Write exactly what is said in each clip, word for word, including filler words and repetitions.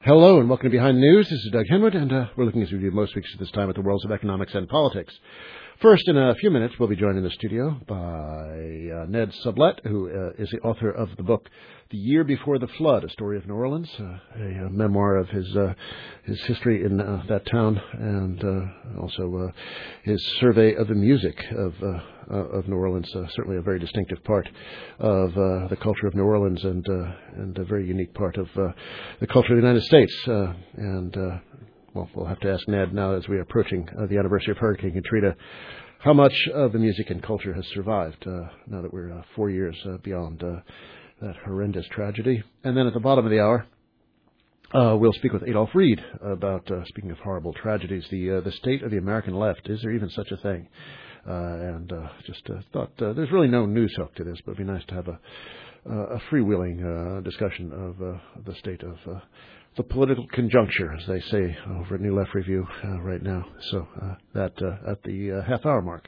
Hello and welcome to Behind the News. This is Doug Henwood, and uh, we're looking as we do most weeks at this time at the worlds of economics and politics. First, in a few minutes, we'll be joined in the studio by uh, Ned Sublette, who uh, is the author of the book The Year Before the Flood, A Story of New Orleans, uh, a, a memoir of his uh, his history in uh, that town, and uh, also uh, his survey of the music of uh, uh, of New Orleans, uh, certainly a very distinctive part of uh, the culture of New Orleans, and uh, and a very unique part of uh, the culture of the United States. Uh, and uh, well, we'll have to ask Ned now, as we are approaching uh, the anniversary of Hurricane Katrina, how much of the music and culture has survived uh, now that we're uh, four years uh, beyond uh, that horrendous tragedy. And then at the bottom of the hour, uh, we'll speak with Adolph Reed about, uh, speaking of horrible tragedies, the uh, the state of the American left. Is there even such a thing? Uh, and uh, just uh, thought uh, there's really no news hook to this, but it'd be nice to have a, a freewheeling uh, discussion of uh, the state of uh, the political conjuncture, as they say over at New Left Review uh, right now. So uh, that uh, at the uh, half-hour mark.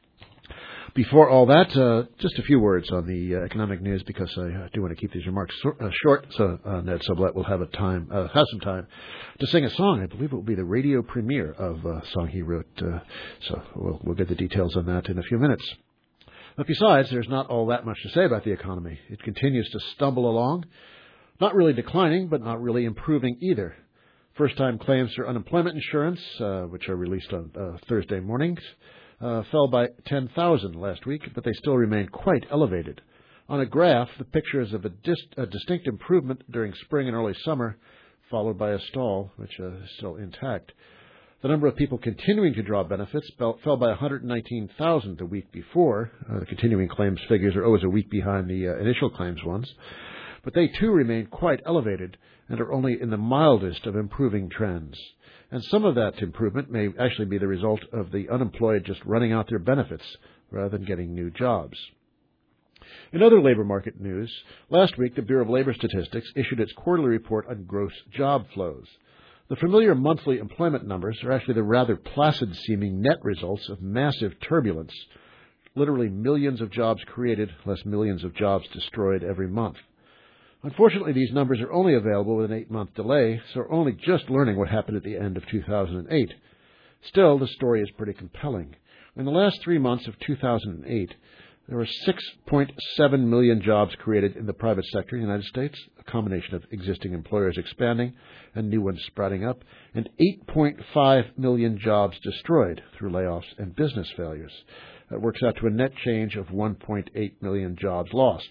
Before all that, uh, just a few words on the uh, economic news, because I uh, do want to keep these remarks so, uh, short. So uh, Ned Sublette will have a time, uh, have some time to sing a song. I believe it will be the radio premiere of a song he wrote. Uh, so we'll, we'll get the details on that in a few minutes. But besides, there's not all that much to say about the economy. It continues to stumble along. Not really declining, but not really improving either. First-time claims for unemployment insurance, uh, which are released on uh, Thursday mornings, uh, fell by ten thousand last week, but they still remain quite elevated. On a graph, the picture is of a, dis- a distinct improvement during spring and early summer, followed by a stall, which uh, is still intact. The number of people continuing to draw benefits fell, fell by one hundred nineteen thousand the week before. Uh, the continuing claims figures are always a week behind the uh, initial claims ones. But they, too, remain quite elevated and are only in the mildest of improving trends. And some of that improvement may actually be the result of the unemployed just running out their benefits rather than getting new jobs. In other labor market news, last week the Bureau of Labor Statistics issued its quarterly report on gross job flows. The familiar monthly employment numbers are actually the rather placid-seeming net results of massive turbulence. Literally millions of jobs created, less millions of jobs destroyed every month. Unfortunately, these numbers are only available with an eight-month delay, so we're only just learning what happened at the end of two thousand eight. Still, the story is pretty compelling. In the last three months of two thousand eight, there were six point seven million jobs created in the private sector in the United States, a combination of existing employers expanding and new ones sprouting up, and eight point five million jobs destroyed through layoffs and business failures. That works out to a net change of one point eight million jobs lost.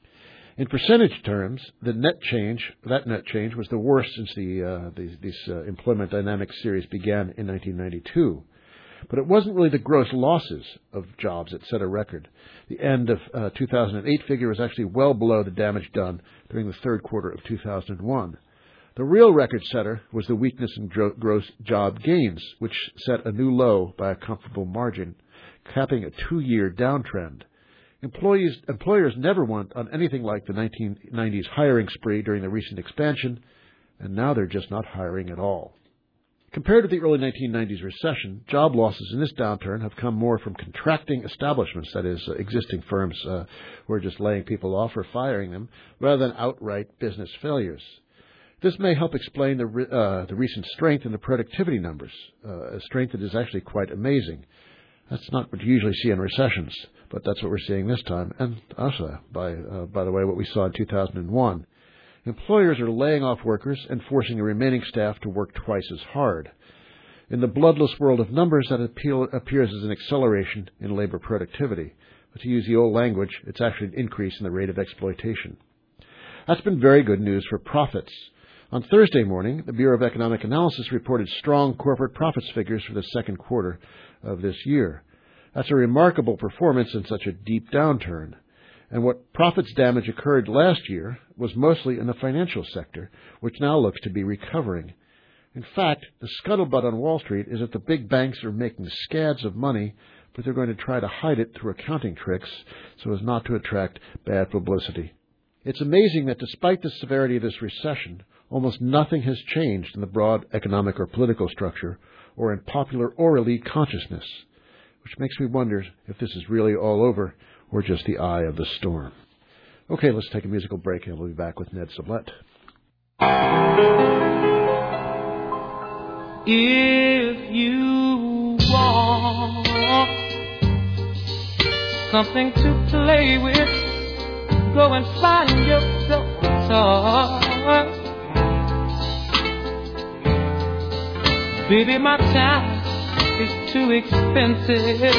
In percentage terms, the net change, that net change was the worst since the uh, these, this uh, employment dynamics series began in nineteen ninety-two. But it wasn't really the gross losses of jobs that set a record. The end of uh, two thousand eight figure was actually well below the damage done during the third quarter of two thousand one. The real record setter was the weakness in gro- gross job gains, which set a new low by a comfortable margin, capping a two-year downtrend. Employees, employers never went on anything like the nineteen nineties hiring spree during the recent expansion, and now they're just not hiring at all. Compared to the early nineteen nineties recession, job losses in this downturn have come more from contracting establishments, that is, uh, existing firms uh, who are just laying people off or firing them, rather than outright business failures. This may help explain the, re- uh, the recent strength in the productivity numbers, uh, a strength that is actually quite amazing. That's not what you usually see in recessions, but that's what we're seeing this time, and also, by uh, by the way, what we saw in two thousand one. Employers are laying off workers and forcing the remaining staff to work twice as hard. In the bloodless world of numbers, that appeal, appears as an acceleration in labor productivity. But to use the old language, it's actually an increase in the rate of exploitation. That's been very good news for profits. On Thursday morning, the Bureau of Economic Analysis reported strong corporate profits figures for the second quarter of this year. That's a remarkable performance in such a deep downturn. And what profits damage occurred last year was mostly in the financial sector, which now looks to be recovering. In fact, the scuttlebutt on Wall Street is that the big banks are making scads of money, but they're going to try to hide it through accounting tricks so as not to attract bad publicity. It's amazing that despite the severity of this recession, almost nothing has changed in the broad economic or political structure or in popular or elite consciousness, which makes me wonder if this is really all over or just the eye of the storm. Okay, let's take a musical break, and we'll be back with Ned Sublette. If you want something to play with, go and find yourself a toy. Baby, my time is too expensive,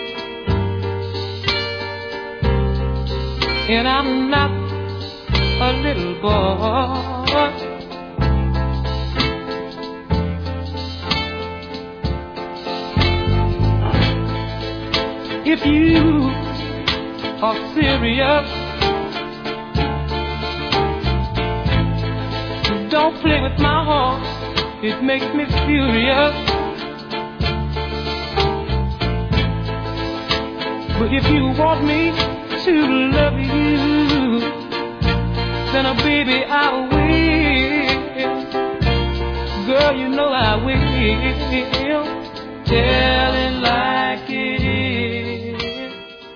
and I'm not a little boy. If you are serious, don't play with my heart, it makes me furious. But if you want me to love you, then, oh, baby, I will. Girl, you know I will. Tell it like it is.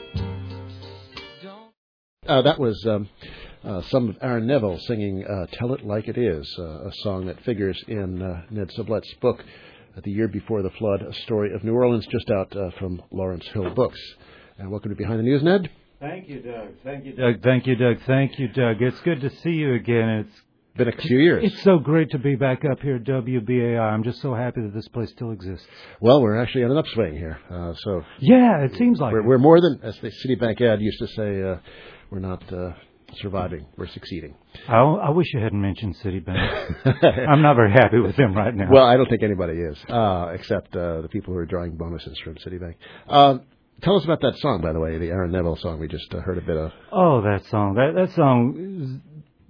Don't. Uh, that was um, uh, some of Aaron Neville singing uh, Tell It Like It Is, uh, a song that figures in uh, Ned Sublet's book, uh, The Year Before the Flood, A Story of New Orleans, just out uh, from Lawrence Hill Books. And welcome to Behind the News, Ned. Thank you, Doug. Thank you, Doug. Thank you, Doug. Thank you, Doug. It's good to see you again. It's been a few years. It's so great to be back up here at W B A I. I'm just so happy that this place still exists. Well, we're actually on an upswing here. Uh, so yeah, it seems like we're, it. we're more than, as the Citibank ad used to say, uh, we're not uh, surviving, we're succeeding. I, I wish you hadn't mentioned Citibank. I'm not very happy with them right now. Well, I don't think anybody is, uh, except uh, the people who are drawing bonuses from Citibank. Um, Tell us about that song, by the way, the Aaron Neville song we just uh, heard a bit of. Oh, that song. That that song.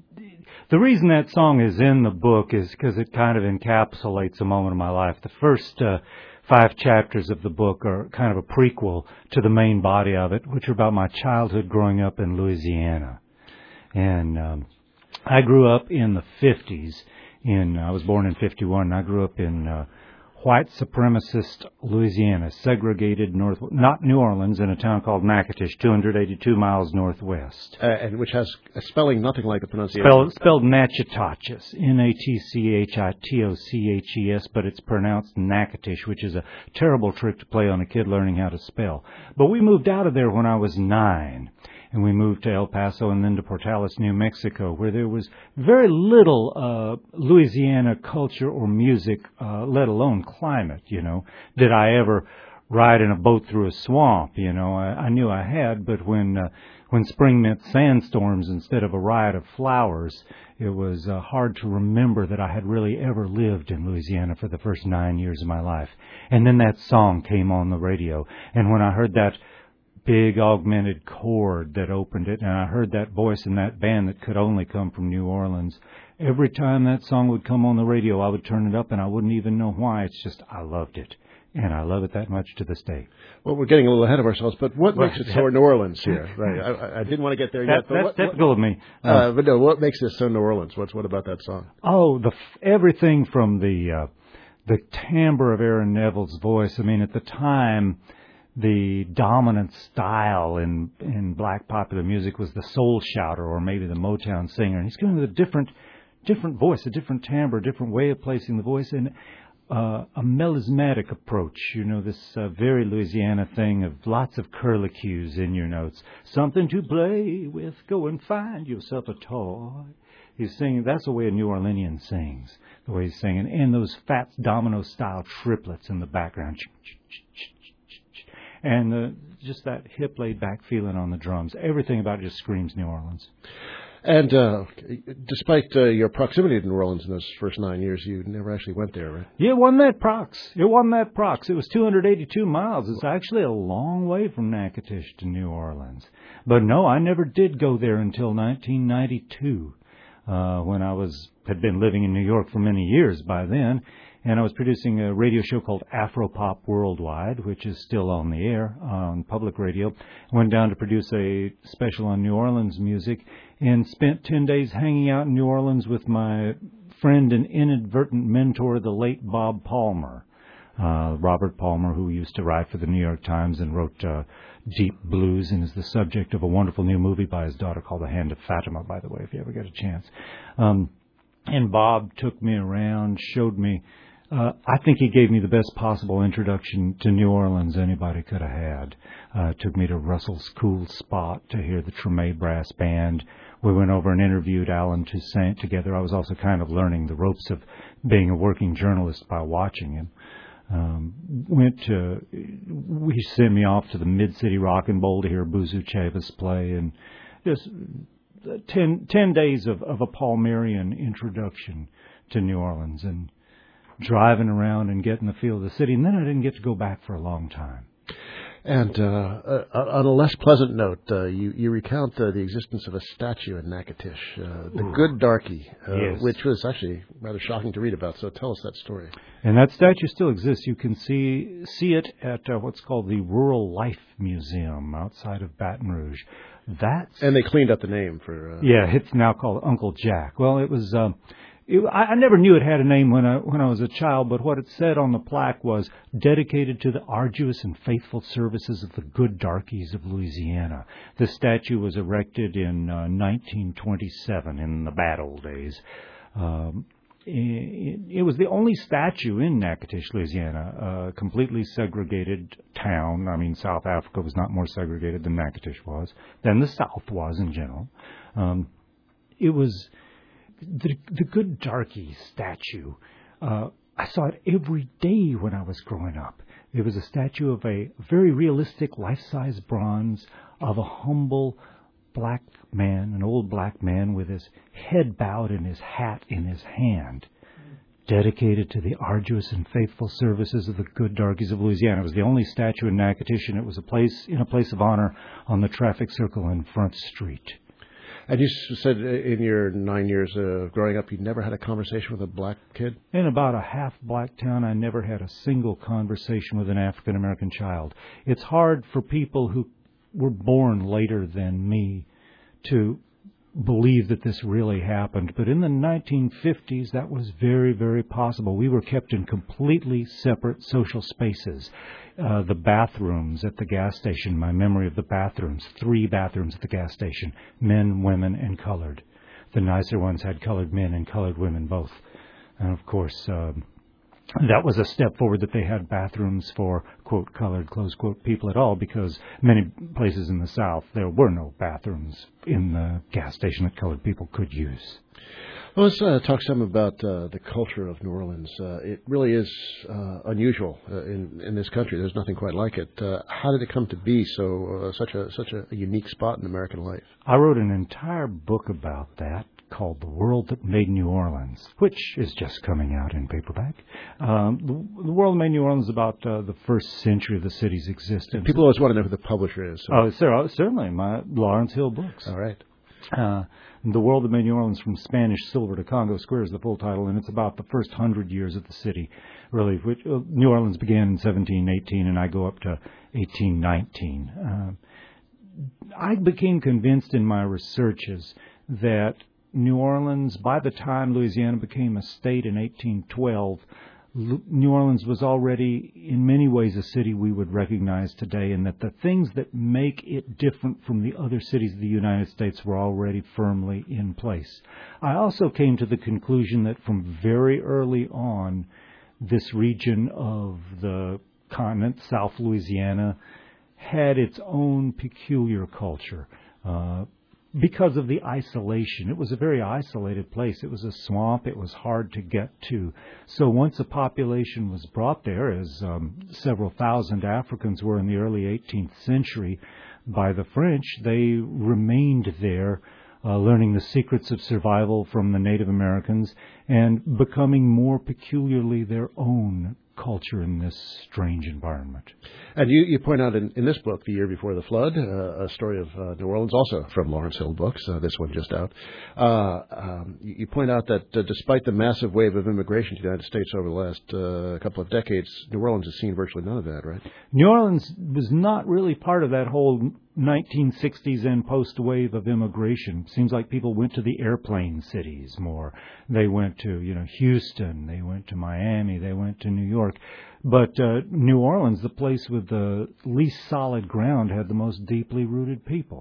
The reason that song is in the book is because it kind of encapsulates a moment of my life. The first uh, five chapters of the book are kind of a prequel to the main body of it, which are about my childhood growing up in Louisiana. And um, I grew up in the fifties. In I was born in fifty-one, and I grew up in Uh, white supremacist Louisiana, segregated north, not New Orleans, in a town called Natchitoches, two hundred eighty-two miles northwest. Uh, and which has a spelling nothing like the pronunciation. Spelled, spelled Natchitoches, N A T C H I T O C H E S, but it's pronounced Natchitoches, which is a terrible trick to play on a kid learning how to spell. But we moved out of there when I was nine. And we moved to El Paso and then to Portales, New Mexico, where there was very little uh, Louisiana culture or music, uh, let alone climate, you know. Did I ever ride in a boat through a swamp, you know? I, I knew I had, but when uh, when spring meant sandstorms instead of a riot of flowers, it was uh, hard to remember that I had really ever lived in Louisiana for the first nine years of my life. And then that song came on the radio, and when I heard that big augmented chord that opened it, and I heard that voice in that band that could only come from New Orleans. Every time that song would come on the radio, I would turn it up, and I wouldn't even know why. It's just, I loved it, and I love it that much to this day. Well, we're getting a little ahead of ourselves, but what well, makes it so New Orleans here? Right, I, I didn't want to get there that, yet. But that's what, typical what, of me. Uh, Uh, but no, what makes this so New Orleans? What's what about that song? Oh, the everything from the uh, the timbre of Aaron Neville's voice. I mean, at the time, the dominant style in in black popular music was the soul shouter or maybe the Motown singer. And he's going with a different different voice, a different timbre, a different way of placing the voice, and uh, a melismatic approach. You know, this uh, very Louisiana thing of lots of curlicues in your notes. Something to play with, go and find yourself a toy. He's singing, that's the way a New Orleanian sings, the way he's singing. And those Fats Domino-style triplets in the background. And uh, just that hip laid-back feeling on the drums. Everything about it just screams New Orleans. And uh, despite uh, your proximity to New Orleans in those first nine years, you never actually went there, right? Yeah, it wasn't that prox. It wasn't that prox. It was two hundred eighty-two miles. It's actually a long way from Natchitoches to New Orleans. But no, I never did go there until nineteen ninety-two, uh, when I was had been living in New York for many years by then. And I was producing a radio show called Afropop Worldwide, which is still on the air on public radio. Went down to produce a special on New Orleans music and spent ten days hanging out in New Orleans with my friend and inadvertent mentor, the late Bob Palmer. Uh, Robert Palmer, who used to write for the New York Times and wrote uh, Deep Blues and is the subject of a wonderful new movie by his daughter called The Hand of Fatima, by the way, if you ever get a chance. Um, and Bob took me around, showed me Uh, I think he gave me the best possible introduction to New Orleans anybody could have had. Uh, took me to Russell's Cool Spot to hear the Treme Brass Band. We went over and interviewed Alan Toussaint together. I was also kind of learning the ropes of being a working journalist by watching him. Um, went to, he sent me off to the Mid-City Rockin' Bowl to hear Buzu Chavis play, and just ten, ten days of, of a Palmerian introduction to New Orleans, and driving around and getting the feel of the city. And then I didn't get to go back for a long time. And uh, uh, on a less pleasant note, uh, you, you recount uh, the existence of a statue in Natchitoches, uh, the Ooh. Good Darky, uh, Yes. which was actually rather shocking to read about. So tell us that story. And that statue still exists. You can see see it at uh, what's called the Rural Life Museum outside of Baton Rouge. That's And they cleaned up the name for... Uh, yeah, it's now called Uncle Jack. Well, it was... Um, It, I, I never knew it had a name when I when I was a child, but what it said on the plaque was dedicated to the arduous and faithful services of the Good Darkies of Louisiana. The statue was erected in uh, nineteen twenty-seven, in the bad old days. Um, it, it was the only statue in Natchitoches, Louisiana, a completely segregated town. I mean, South Africa was not more segregated than Natchitoches was, than the South was in general. Um, it was... The, the Good Darky statue, uh, I saw it every day when I was growing up. It was a statue of a very realistic life-size bronze of a humble black man, an old black man with his head bowed and his hat in his hand, dedicated to the arduous and faithful services of the Good Darkies of Louisiana. It was the only statue in Natchitoches, and it was a place in a place of honor on the traffic circle in Front Street. And you said in your nine years of growing up, you never had a conversation with a black kid? In about a half-black town, I never had a single conversation with an African-American child. It's hard for people who were born later than me to believe that this really happened. But in the nineteen fifties, that was very, very possible. We were kept in completely separate social spaces. Uh, the bathrooms at the gas station, my memory of the bathrooms, three bathrooms at the gas station, men, women, and colored. The nicer ones had colored men and colored women both. And, of course, um, that was a step forward that they had bathrooms for, quote, colored, close quote, people at all, because many places in the South, there were no bathrooms in the gas station that colored people could use. Well, let's uh, talk some about uh, the culture of New Orleans. Uh, it really is uh, unusual uh, in in this country. There's nothing quite like it. Uh, how did it come to be so uh, such a such a unique spot in American life? I wrote an entire book about that called The World That Made New Orleans, which is just coming out in paperback. Um, the, the World That Made New Orleans is about uh, the first century of the city's existence. People always want to know who the publisher is. So. Oh, sir, certainly, my Lawrence Hill Books. All right. Uh, The World That Made New Orleans, From Spanish Silver to Congo Square, is the full title, and it's about the first hundred years of the city, really. Which, uh, New Orleans began in seventeen eighteen, and I go up to eighteen nineteen. Uh, I became convinced in my researches that New Orleans, by the time Louisiana became a state in eighteen twelve, New Orleans was already in many ways a city we would recognize today, and that the things that make it different from the other cities of the United States were already firmly in place. I also came to the conclusion that from very early on, this region of the continent, South Louisiana, had its own peculiar culture. Uh, Because of the isolation. It was a very isolated place. It was a swamp. It was hard to get to. So once a population was brought there, as um, several thousand Africans were in the early eighteenth century, by the French, they remained there, uh, learning the secrets of survival from the Native Americans and becoming more peculiarly their own culture in this strange environment. And you, you point out in, in this book, The Year Before the Flood, uh, a story of uh, New Orleans, also from Lawrence Hill Books, uh, this one just out. Uh, um, you, you point out that uh, despite the massive wave of immigration to the United States over the last uh, couple of decades, New Orleans has seen virtually none of that, right? New Orleans was not really part of that whole nineteen sixties and post-wave of immigration. Seems like people went to the airplane cities more. They went to, you know, Houston. They went to Miami. They went to New York. But uh, New Orleans, the place with the least solid ground, had the most deeply rooted people.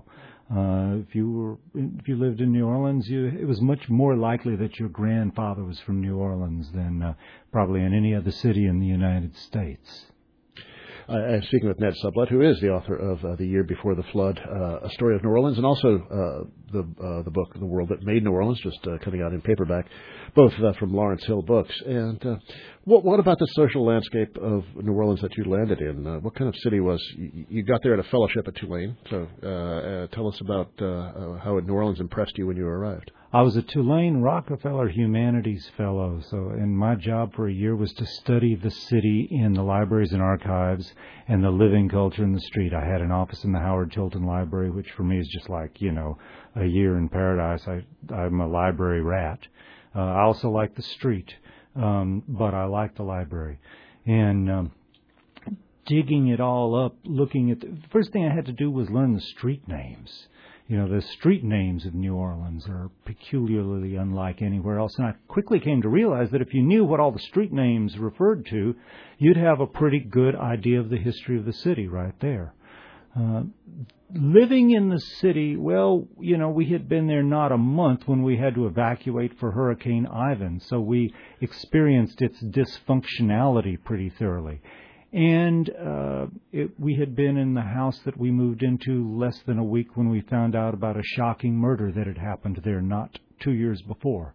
Uh, if you were, if you lived in New Orleans, you, it was much more likely that your grandfather was from New Orleans than uh, probably in any other city in the United States. Uh, I'm speaking with Ned Sublette, who is the author of uh, The Year Before the Flood, uh, A Story of New Orleans, and also uh, the uh, the book, The World That Made New Orleans, just uh, coming out in paperback, both uh, from Lawrence Hill Books. And uh, what, what about the social landscape of New Orleans that you landed in? Uh, what kind of city was, you, you got there at a fellowship at Tulane, so uh, uh, tell us about uh, uh, how New Orleans impressed you when you arrived. I was a Tulane Rockefeller Humanities Fellow, so and my job for a year was to study the city in the libraries and archives and the living culture in the street. I had an office in the Howard Tilton Library, which for me is just like, you know, a year in paradise. I, I'm a library rat. Uh, I also like the street, um, but I like the library. And um, digging it all up, looking at the, the first thing I had to do was learn the street names. You know, the street names of New Orleans are peculiarly unlike anywhere else. And I quickly came to realize that if you knew what all the street names referred to, you'd have a pretty good idea of the history of the city right there. Uh, living in the city, well, you know, we had been there not a month when we had to evacuate for Hurricane Ivan. So we experienced its dysfunctionality pretty thoroughly. And uh, it, we had been in the house that we moved into less than a week when we found out about a shocking murder that had happened there not two years before.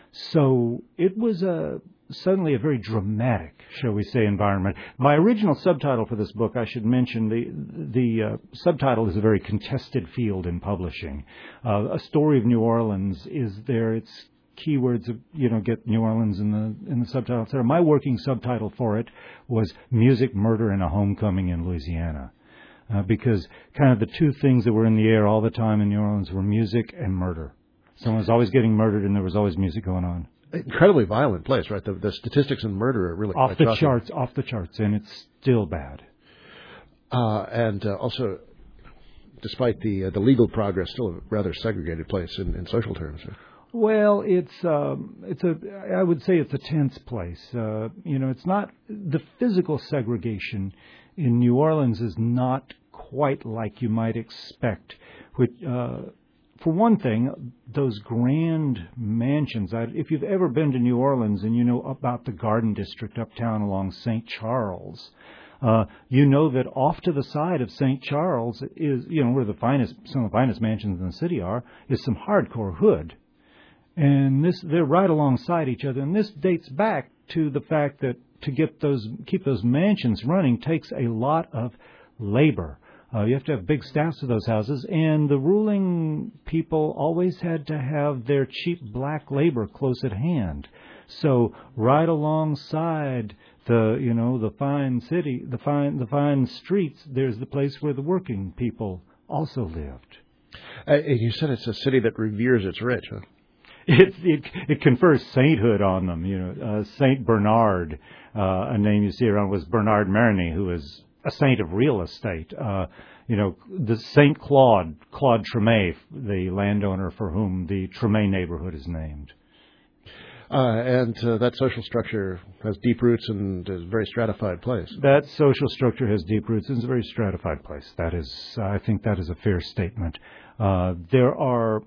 So it was a, suddenly a very dramatic, shall we say, environment. My original subtitle for this book, I should mention, the the uh, subtitle is a very contested field in publishing. Uh, A Story of New Orleans is there. It's keywords, you know, get New Orleans in the in the subtitle, et cetera. My working subtitle for it was Music, Murder, and a Homecoming in Louisiana, uh, because kind of the two things that were in the air all the time in New Orleans were music and murder. Someone was always getting murdered, and there was always music going on. Incredibly violent place, right? The, the statistics in murder are really off quite the shocking. charts, off the charts, and it's still bad. Uh, and uh, also, despite the uh, the legal progress, still a rather segregated place in, in social terms. Right? Well, it's um, it's a I would say it's a tense place. Uh, you know, it's not the physical segregation in New Orleans is not quite like you might expect. Which, uh, for one thing, those grand mansions. I, if you've ever been to New Orleans and you know about the Garden District uptown along Saint Charles, uh, you know that off to the side of Saint Charles is, you know, where the finest some of the finest mansions in the city are, is some hardcore hood. And this, they're right alongside each other. And this dates back to the fact that to get those, keep those mansions running takes a lot of labor. Uh, you have to have big staffs of those houses. And the ruling people always had to have their cheap black labor close at hand. So right alongside the, you know, the fine city, the fine, the fine streets, there's the place where the working people also lived. Uh, you said it's a city that reveres its rich, huh? It, it it confers sainthood on them. You know, uh, Saint Bernard, uh, a name you see around, was Bernard Marigny, who is a saint of real estate. Uh, you know, the Saint Claude, Claude Treme, the landowner for whom the Treme neighborhood is named. Uh, and uh, that social structure has deep roots and is a very stratified place. That social structure has deep roots and is a very stratified place. That is, I think that is a fair statement. Uh, there are...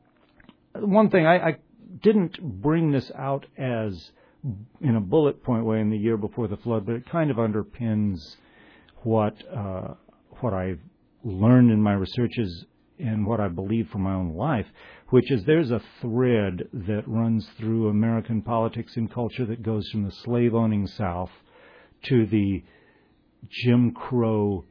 One thing, I, I didn't bring this out as in a bullet point way in The Year Before the Flood, but it kind of underpins what uh, what I've learned in my researches and what I believe from my own life, which is there's a thread that runs through American politics and culture that goes from the slave-owning South to the Jim Crow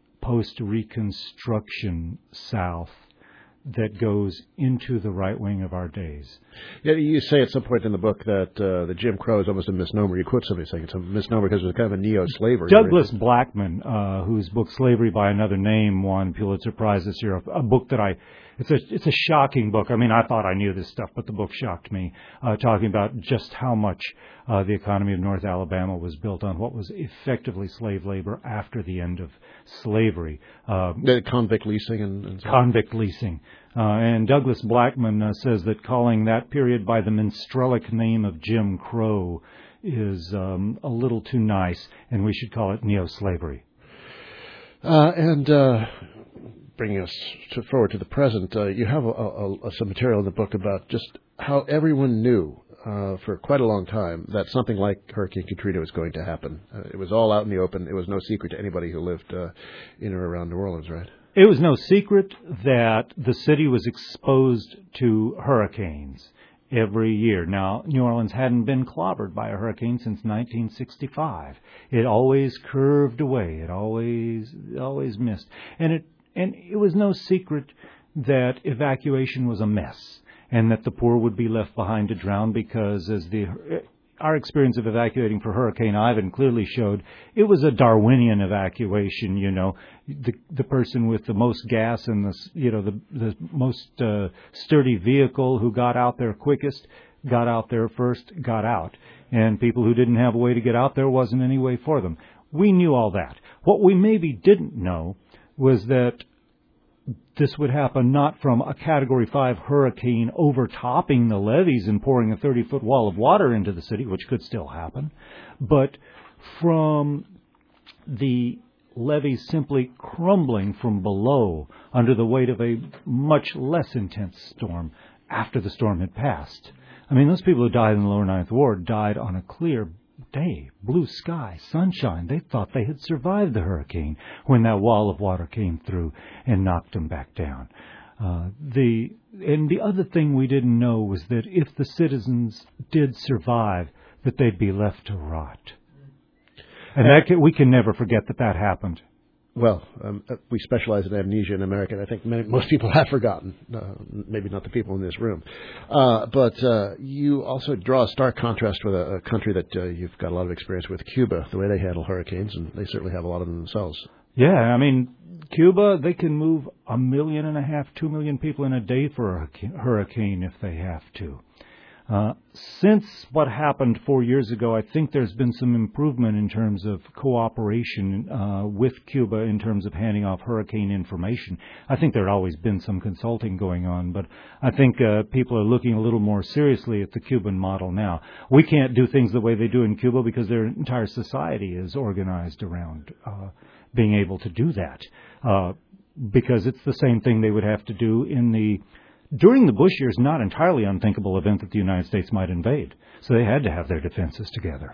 post-Reconstruction South that goes into the right wing of our days. Yeah, you say at some point in the book that uh, the Jim Crow is almost a misnomer. You quote somebody saying it's a misnomer because it was kind of a neo-slavery. Douglas Blackman, uh, whose book Slavery by Another Name won Pulitzer Prize this year, a, a book that I, it's a it's a shocking book. I mean, I thought I knew this stuff, but the book shocked me, uh, talking about just how much uh, the economy of North Alabama was built on what was effectively slave labor after the end of slavery. Uh, the convict leasing and, and so Convict leasing. Uh, and Douglas Blackman uh, says that calling that period by the minstrelic name of Jim Crow is um, a little too nice, and we should call it neo-slavery. Uh, and uh, bringing us to forward to the present, uh, you have a, a, a, some material in the book about just how everyone knew uh, for quite a long time that something like Hurricane Katrina was going to happen. Uh, it was all out in the open. It was no secret to anybody who lived uh, in or around New Orleans, right? It was no secret that the city was exposed to hurricanes every year. Now, New Orleans hadn't been clobbered by a hurricane since nineteen sixty-five. It always curved away. It always always missed. And it and it was no secret that evacuation was a mess and that the poor would be left behind to drown because, as the our experience of evacuating for Hurricane Ivan clearly showed, it was a Darwinian evacuation. You know, the the person with the most gas and the you know the the most uh, sturdy vehicle who got out there quickest got out there first, got out, and people who didn't have a way to get out there wasn't any way for them. We knew all that. What we maybe didn't know was that this would happen not from a Category five hurricane overtopping the levees and pouring a thirty-foot wall of water into the city, which could still happen, but from the levees simply crumbling from below under the weight of a much less intense storm after the storm had passed. I mean, those people who died in the lower Ninth Ward died on a clear day, blue sky, sunshine. They thought they had survived the hurricane when that wall of water came through and knocked them back down. Uh, the and the other thing we didn't know was that if the citizens did survive, that they'd be left to rot. And that can, we can never forget that that happened. Well, um, we specialize in amnesia in America, and I think many, most people have forgotten, uh, maybe not the people in this room. Uh, but uh, you also draw a stark contrast with a, a country that uh, you've got a lot of experience with, Cuba, the way they handle hurricanes, and they certainly have a lot of them themselves. Yeah, I mean, Cuba, they can move a million and a half, two million people in a day for a hurricane if they have to. Uh, since what happened four years ago, I think there's been some improvement in terms of cooperation uh, with Cuba in terms of handing off hurricane information. I think there had always been some consulting going on, but I think uh, people are looking a little more seriously at the Cuban model now. We can't do things the way they do in Cuba because their entire society is organized around uh, being able to do that, uh, because it's the same thing they would have to do in the during the Bush years, not entirely unthinkable event that the United States might invade. So they had to have their defenses together.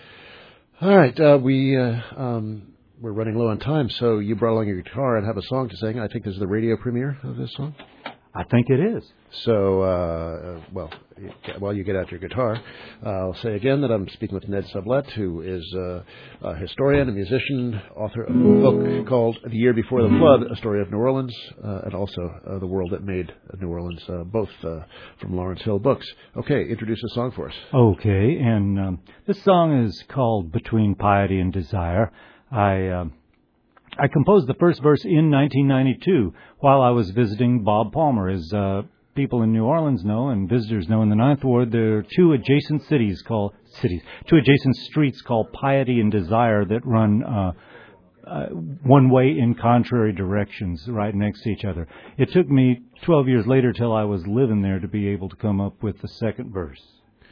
All right. Uh, we, uh, um, we're running low on time, so you brought along your guitar and have a song to sing. I think this is the radio premiere of this song. I think it is. So, uh, well, while you get out your guitar, uh, I'll say again that I'm speaking with Ned Sublette, who is uh, a historian, a musician, author of a book called The Year Before the Flood, A Story of New Orleans, uh, and also uh, The World That Made New Orleans, uh, both uh, from Lawrence Hill Books. Okay, introduce a song for us. Okay, and um, this song is called Between Piety and Desire. I... Uh, I composed the first verse in nineteen ninety-two while I was visiting Bob Palmer. As uh, people in New Orleans know and visitors know, in the Ninth Ward there are two adjacent cities called cities, two adjacent streets called Piety and Desire that run uh, uh, one way in contrary directions, right next to each other. It took me twelve years later till I was living there to be able to come up with the second verse.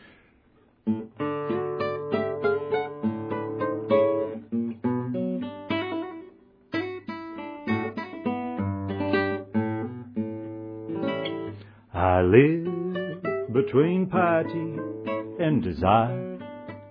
I live between piety and desire.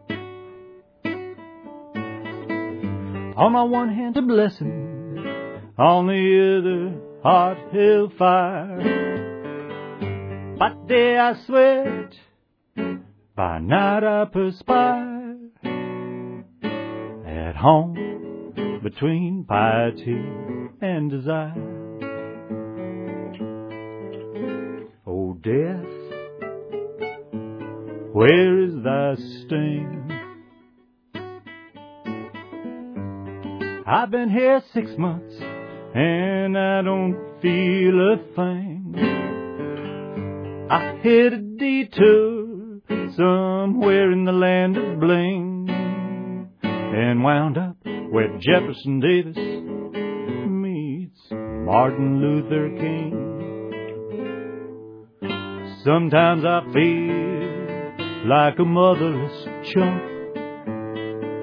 On my one hand a blessing, on the other hot hell fire. By day I sweat, by night I perspire. At home between piety and desire. O death, where is thy sting? I've been here six months and I don't feel a thing. I hit a detour somewhere in the land of bling and wound up where Jefferson Davis meets Martin Luther King. Sometimes I feel like a motherless chump.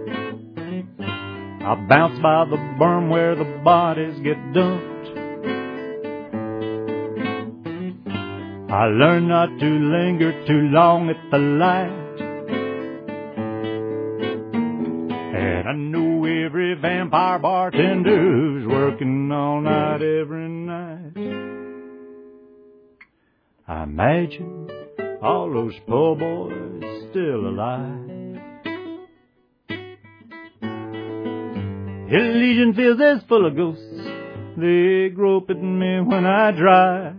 I bounce by the berm where the bodies get dumped. I learned not to linger too long at the light. And I know every vampire bartender who's working all night every night. I imagine all those poor boys still alive. Elysian fields is full of ghosts. They grope at me when I drive.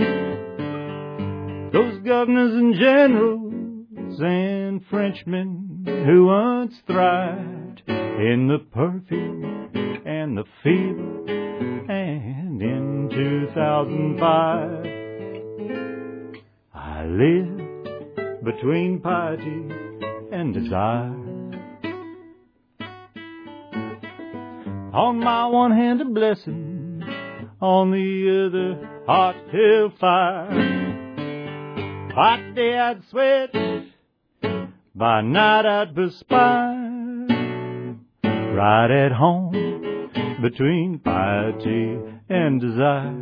Those governors and generals and Frenchmen who once thrived in the perfume and the fever, and in two thousand five I lived between piety and desire. On my one hand a blessing, on the other hot hellfire. By day I'd sweat, by night I'd perspire. Right at home between piety and desire.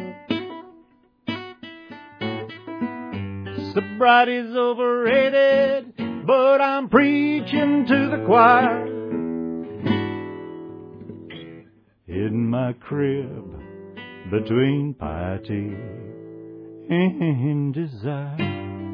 Sobriety's overrated, but I'm preaching to the choir. In my crib between piety and desire.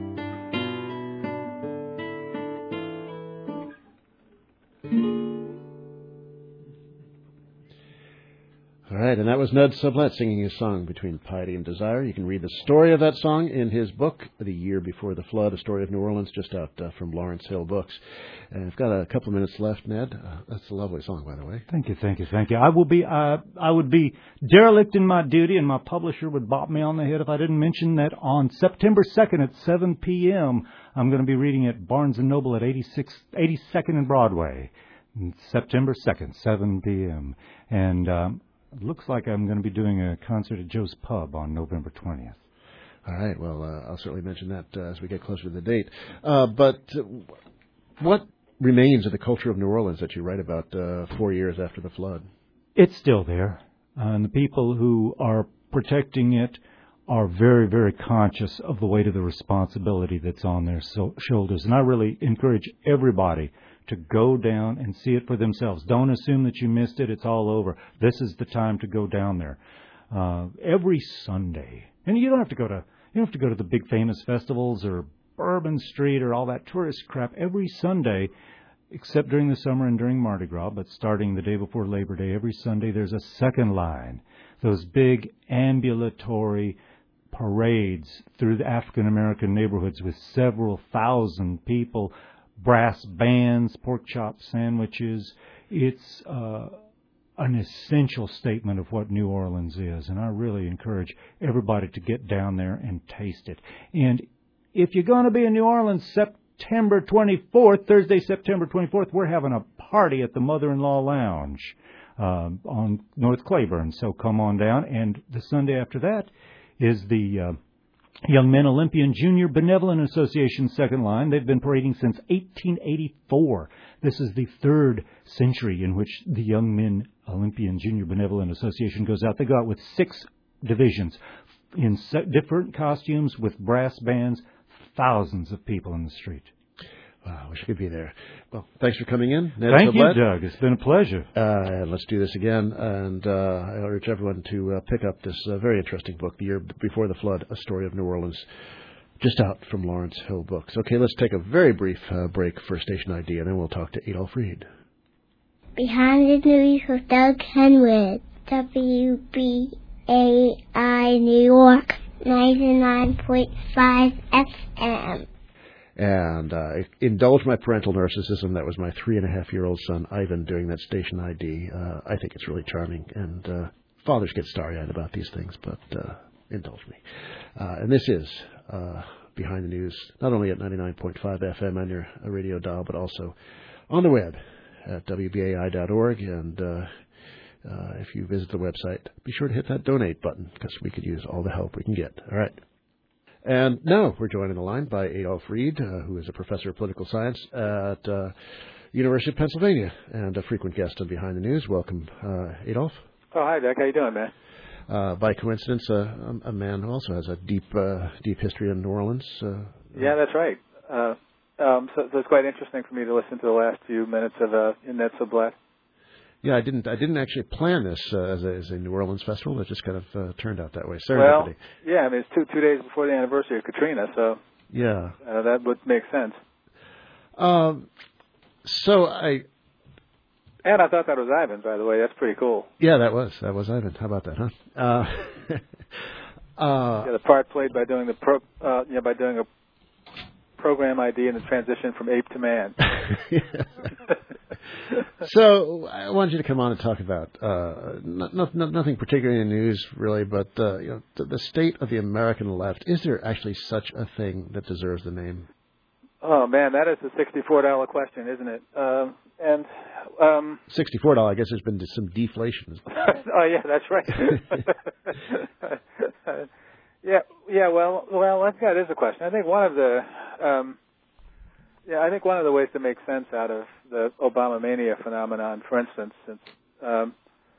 All right, and that was Ned Sublette singing his song Between Piety and Desire. You can read the story of that song in his book, The Year Before the Flood, A Story of New Orleans, just out uh, from Lawrence Hill Books. And I've got a couple of minutes left, Ned. Uh, that's a lovely song, by the way. Thank you, thank you, thank you. I will be, uh, I would be derelict in my duty, and my publisher would bop me on the head if I didn't mention that on September second at seven p.m., I'm going to be reading at Barnes and Noble at eighty-six, eighty-second and Broadway. September second, seven p.m. And um, it looks like I'm going to be doing a concert at Joe's Pub on November twentieth. All right. Well, uh, I'll certainly mention that uh, as we get closer to the date. Uh, but uh, what remains of the culture of New Orleans that you write about uh, four years after the flood? It's still there. Uh, and the people who are protecting it are very, very conscious of the weight of the responsibility that's on their so- shoulders. And I really encourage everybody to go down and see it for themselves. Don't assume that you missed it. It's all over. This is the time to go down there. Uh, every Sunday. And you don't have to go to you don't have to go to the big famous festivals or Bourbon Street or all that tourist crap. Every Sunday, except during the summer and during Mardi Gras, but starting the day before Labor Day, every Sunday there's a second line. Those big ambulatory parades through the African-American neighborhoods with several thousand people, brass bands, pork chop sandwiches. It's uh, an essential statement of what New Orleans is, and I really encourage everybody to get down there and taste it. And if you're going to be in New Orleans September twenty-fourth, Thursday, September twenty-fourth, we're having a party at the Mother-in-Law Lounge uh, on North Claiborne, so come on down. And the Sunday after that is the Uh, Young Men Olympian Junior Benevolent Association second line. They've been parading since eighteen eighty-four. This is the third century in which the Young Men Olympian Junior Benevolent Association goes out. They go out with six divisions in different costumes with brass bands, thousands of people in the street. Wow, I wish I could be there. Well, thanks for coming in, Ned Thank Sublette. you, Doug. It's been a pleasure. Uh, let's do this again. And uh, I urge everyone to uh, pick up this uh, very interesting book, The Year Before the Flood, A Story of New Orleans, just out from Lawrence Hill Books. Okay, let's take a very brief uh, break for Station I D, and then we'll talk to Adolph Reed. Behind the News with Doug Henwood, W B A I New York, ninety-nine point five F M. And uh, indulge my parental narcissism. That was my three-and-a-half-year-old son, Ivan, doing that Station I D. Uh, I think it's really charming. And uh, fathers get starry-eyed about these things, but uh, indulge me. Uh, and this is uh, Behind the News, not only at ninety-nine point five F M on your radio dial, but also on the web at W B A I dot org. And uh, uh, if you visit the website, be sure to hit that donate button, because we could use all the help we can get. All right. And now we're joined on the line by Adolph Reed, uh, who is a professor of political science at uh, University of Pennsylvania and a frequent guest on Behind the News. Welcome, uh, Adolph. Oh, hi, Doc. How you doing, man? uh, by coincidence, uh, a, a man who also has a deep, uh, deep history in New Orleans. Uh, yeah, that's right. Uh, um, so, so it's quite interesting for me to listen to the last few minutes of uh, Ned Sublette. Yeah, I didn't. I didn't actually plan this uh, as, a, as a New Orleans festival. It just kind of uh, turned out that way. Serendipity. Well, yeah, I mean it's two two days before the anniversary of Katrina, so yeah, uh, that would make sense. Um, so I. And I thought that was Ivan, by the way. That's pretty cool. Yeah, that was that was Ivan. How about that, huh? Uh, uh, yeah, the part played by doing the pro, uh, yeah, by doing a program I D in the transition from ape to man. So I wanted you to come on and talk about uh, not, not, nothing particularly in the news, really, but uh, you know, the, the state of the American left. Is there actually such a thing that deserves the name? Oh man, that is a sixty-four dollar question, isn't it? Um, and um, sixty-four dollars. I guess there's been some deflation. Oh yeah, that's right. yeah, yeah. Well, well, that that is a question. I think one of the, um, yeah, I think one of the ways to make sense out of the Obama mania phenomenon, for instance, since um,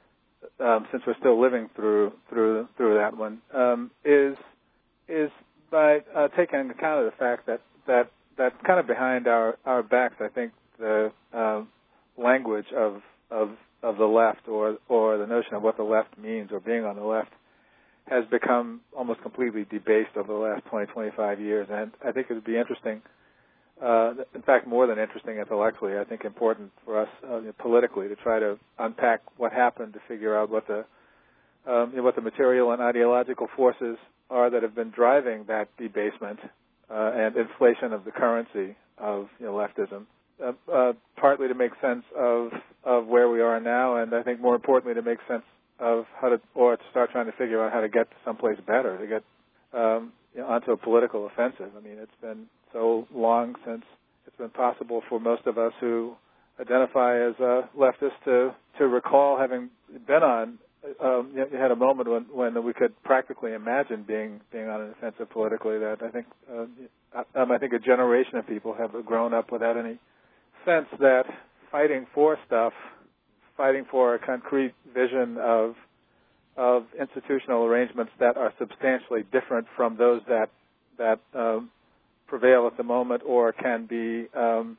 um, since we're still living through through through that one, um, is is by uh, taking into account of the fact that that that kind of behind our, our backs, I think the uh, language of of of the left, or or the notion of what the left means, or being on the left, has become almost completely debased over the last twenty, twenty-five years. And I think it would be interesting, uh, in fact, more than interesting intellectually, I think important for us uh, politically to try to unpack what happened, to figure out what the um, you know, what the material and ideological forces are that have been driving that debasement uh, and inflation of the currency of you know, leftism. Uh, uh, partly to make sense of of where we are now, and I think more importantly to make sense of how to, or to start trying to figure out how to get to someplace better, to get um, you know, onto a political offensive. I mean, it's been so long since it's been possible for most of us who identify as uh, leftists to to recall having been on. Um, you, you had a moment when, when we could practically imagine being being on an offensive politically. That I think uh, um, I think a generation of people have grown up without any sense that fighting for stuff, fighting for a concrete vision of of institutional arrangements that are substantially different from those that that um, prevail at the moment, or can be um,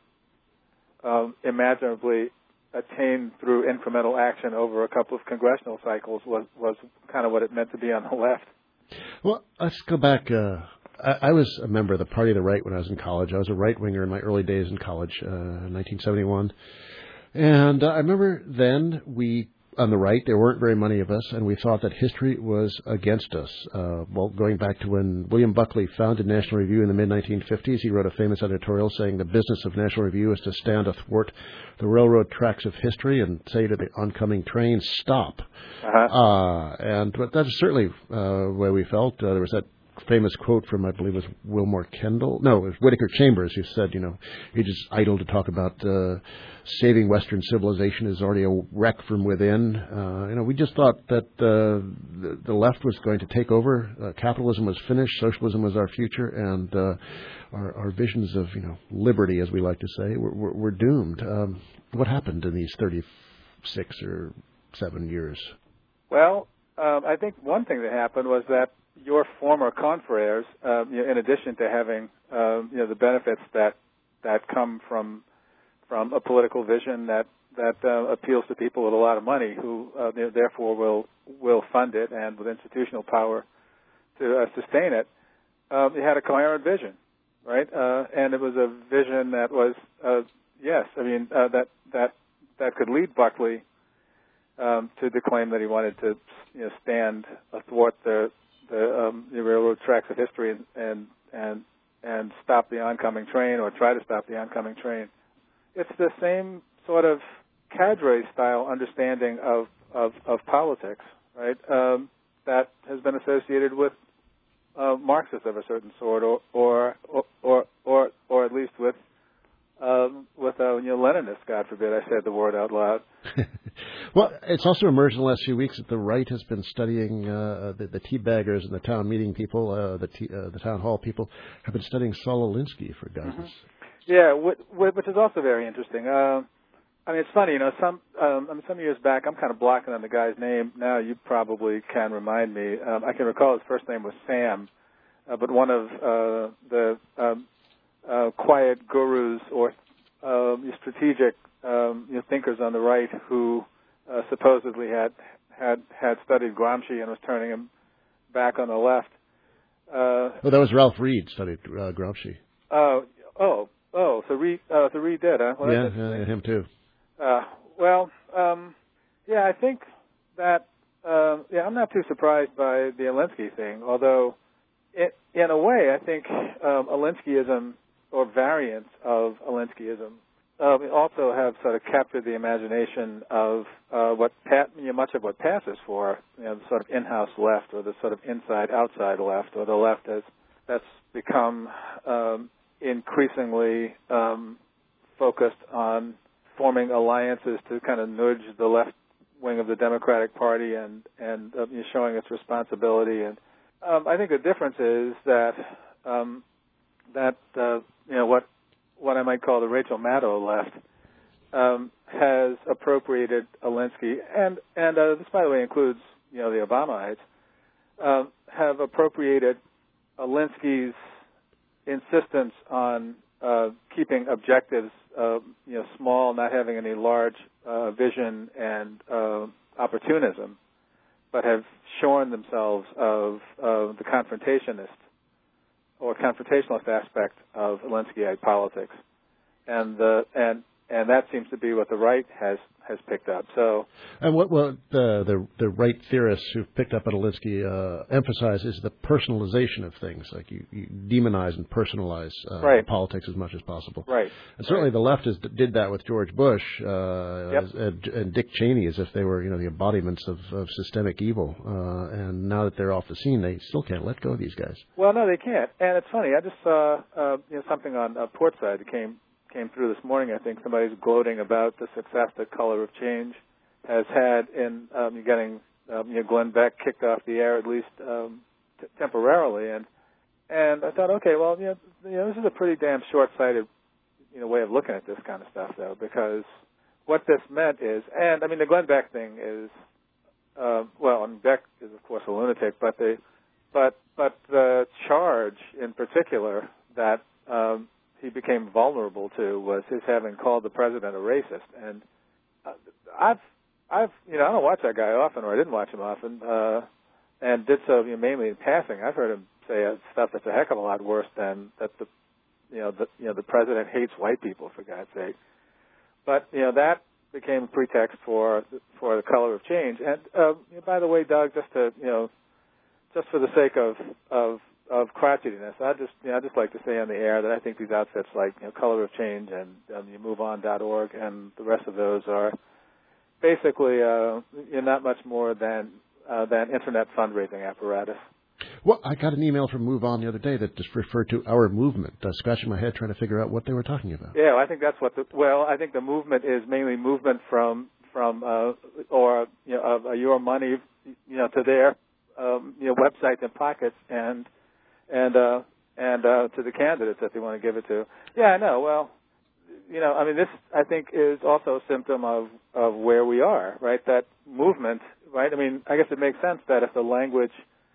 um, imaginably attained through incremental action over a couple of congressional cycles, was was kind of what it meant to be on the left. Well, let's go back. Uh, I, I was a member of the Party of the Right when I was in college. I was a right-winger in my early days in college, uh, in nineteen seventy-one. And uh, I remember then we, on the right, there weren't very many of us, and we thought that history was against us. Uh, well, going back to when William Buckley founded National Review in the mid nineteen fifties, he wrote a famous editorial saying the business of National Review is to stand athwart the railroad tracks of history and say to the oncoming train, stop. Uh-huh. Uh, and but that's certainly uh, where we felt. Uh, there was that famous quote from, I believe it was Wilmore Kendall. No, it was Whittaker Chambers, who said, you know, he just idle to talk about uh, saving Western civilization is already a wreck from within. Uh, you know, we just thought that uh, the, the left was going to take over. Uh, capitalism was finished. Socialism was our future. And uh, our, our visions of, you know, liberty, as we like to say, were, were, were doomed. Um, what happened in these thirty-six or seven years? Well, um, I think one thing that happened was that your former confreres, uh, you know, in addition to having um, you know the benefits that that come from from a political vision that that uh, appeals to people with a lot of money, who uh, you know, therefore will will fund it, and with institutional power to uh, sustain it, um, you had a coherent vision, right? Uh, and it was a vision that was uh, yes, I mean uh, that that that could lead Buckley um, to the claim that he wanted to you know stand athwart the The, um, the railroad tracks of history and, and and and stop the oncoming train, or try to stop the oncoming train. It's the same sort of cadre-style understanding of, of, of politics, right? Um, that has been associated with uh, Marxists of a certain sort, or or or or, or, or at least with um, with uh, you know, Leninists. God forbid I said the word out loud. Well, it's also emerged in the last few weeks that the right has been studying uh, the, the teabaggers and the town meeting people, uh, the t- uh, the town hall people, have been studying Saul Alinsky for guidance. Mm-hmm. Yeah, which is also very interesting. Uh, I mean, it's funny, you know, some, um, I mean, some years back, I'm kind of blocking on the guy's name. Now you probably can remind me. Um, I can recall his first name was Sam, uh, but one of uh, the um, uh, quiet gurus or uh, strategic um, you know, thinkers on the right who uh, supposedly had, had had studied Gramsci and was turning him back on the left. Uh, well, that was Ralph Reed studied uh, Gramsci. Oh, oh, oh, so Reed, uh, so Reed did, huh? Well, yeah, yeah, him too. Uh, well, um, yeah, I think that, uh, yeah, I'm not too surprised by the Alinsky thing, although it, in a way, I think um, Alinskyism or variants of Alinskyism uh, also have sort of captured the imagination of uh, what Pat, you know, much of what passes for, you know, the sort of in-house left or the sort of inside-outside left or the left as that's become um, increasingly um, focused on forming alliances to kind of nudge the left wing of the Democratic Party and and uh, showing its responsibility. And um, I think the difference is that um, that uh, you know what what I might call the Rachel Maddow left um, has appropriated Alinsky, and and uh, this, by the way, includes you know the Obamaites, uh, have appropriated Alinsky's insistence on uh, keeping objectives, uh, you know, small, not having any large uh, vision and uh, opportunism, but have shorn themselves of, of the confrontationist or confrontationalist aspect of Alinskyite politics, and the and and that seems to be what the right has has picked up. So, and what what the the, the right theorists who've picked up on Alinsky uh, emphasize is the personalization of things. Like you, you demonize and personalize uh, right. politics as much as possible. Right. And certainly right. the leftists did that with George Bush uh, yep. as, and, and Dick Cheney, as if they were you know the embodiments of, of systemic evil. Uh, and now that they're off the scene, they still can't let go of these guys. Well, no, they can't. And it's funny. I just saw uh, you know something on uh, Portside that came. came through this morning. I think somebody's gloating about the success that Color of Change has had in um, getting um, you know, Glenn Beck kicked off the air, at least um, t- temporarily. And and I thought, okay, well, you know, you know, this is a pretty damn short-sighted you know way of looking at this kind of stuff, though, because what this meant is, and I mean, the Glenn Beck thing is, uh, well, I mean, Beck is of course a lunatic, but the but but the charge in particular that um, he became vulnerable to was his having called the president a racist. And uh, I've, I've, you know, I don't watch that guy often, or I didn't watch him often, uh, and did so you know, mainly in passing. I've heard him say uh, stuff that's a heck of a lot worse than that the, you know, the, you know, the president hates white people, for God's sake. But you know that became a pretext for for the Color of Change. And uh, you know, by the way, Doug, just to you know, just for the sake of of of crotchetiness, I just you know I just like to say on the air that I think these outfits like you know, Color of Change and um, you move on dot org and the rest of those are basically uh, you know, not much more than uh, than internet fundraising apparatus. Well, I got an email from Move On the other day that just referred to our movement. Uh, scratching my head trying to figure out what they were talking about. Yeah, well, I think that's what the well, I think the movement is mainly movement from from uh, or you know uh, your money you know to their um, you know websites and pockets and and uh, and uh, to the candidates that they want to give it to. Yeah, I know. Well, you know, I mean, this I think is also a symptom of of where we are, right? That movement, right? I mean, I guess it makes sense that if the language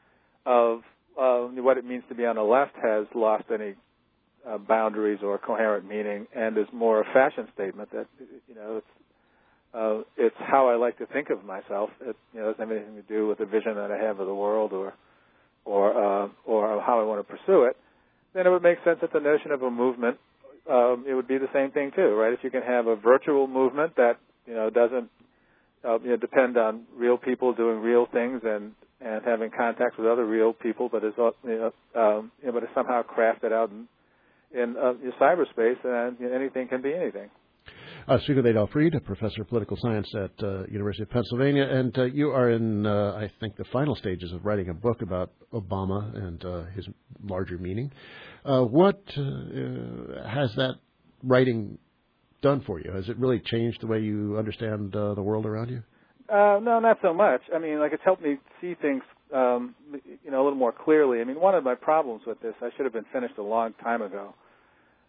of uh, what it means to be on the left has lost any uh, boundaries or coherent meaning, and is more a fashion statement that you know it's uh, it's how I like to think of myself. It you know doesn't have anything to do with the vision that I have of the world or or uh, or how I want to pursue it. Then it would make sense that the notion of a movement um, it would be the same thing too, right? If you can have a virtual movement that you know doesn't uh, you know, depend on real people doing real things and and having contact with other real people, but is you know, um, you know, but is somehow crafted out in, in uh, your cyberspace, and you know, anything can be anything. Uh, speaking with Adolph Reed, a professor of political science at uh, University of Pennsylvania, and uh, you are in, uh, I think, the final stages of writing a book about Obama and uh, his larger meaning. Uh, what uh, has that writing done for you? Has it really changed the way you understand uh, the world around you? Uh, no, not so much. I mean, like, it's helped me see things, um, you know, a little more clearly. I mean, one of my problems with this, I should have been finished a long time ago,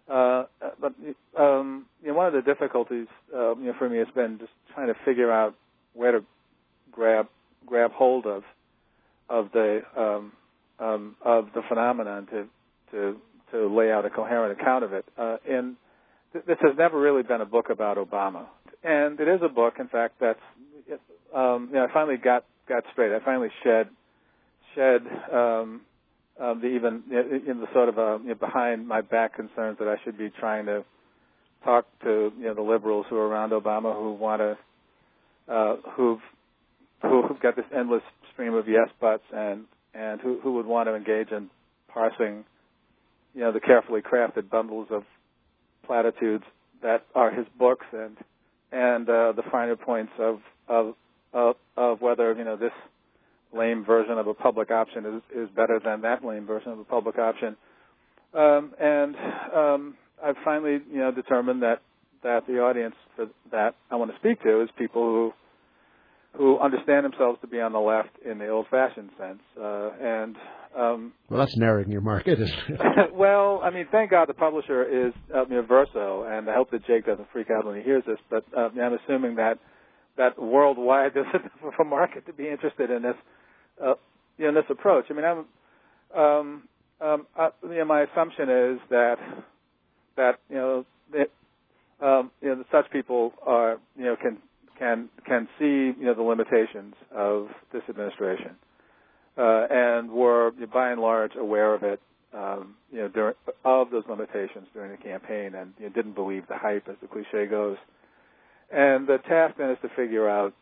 Uh, but um, you know, one of the difficulties uh, you know, for me has been just trying to figure out where to grab grab hold of of the um, um, of the phenomenon to to to lay out a coherent account of it. Uh, and th- this has never really been a book about Obama, and it is a book, in fact, that's um, you know, I finally got got straight. I finally shed shed. Um, Um, the even in the sort of uh, you know, behind my back concerns that I should be trying to talk to you know the liberals who are around Obama who want to uh, who've who've got this endless stream of yes buts and and who who would want to engage in parsing you know the carefully crafted bundles of platitudes that are his books and and uh, the finer points of of of, of whether you know this lame version of a public option is, is better than that lame version of a public option. Um, and um, I've finally, you know, determined that, that the audience for that I want to speak to is people who who understand themselves to be on the left in the old-fashioned sense. Uh, and um, well, that's narrowing your market, isn't it? Well, I mean, thank God the publisher is uh, you know, Verso, and I hope that Jake doesn't freak out when he hears this. But uh, I'm assuming that that worldwide there's enough of a market to be interested in this. Uh, you know, this approach. I mean, I'm, um, um, uh, you know, my assumption is that that you know, it, um, you know, that such people are, you know, can can can see, you know, the limitations of this administration, uh, and were by and large aware of it, um, you know, during, of those limitations during the campaign, and you know, didn't believe the hype, as the cliche goes. And the task then is to figure out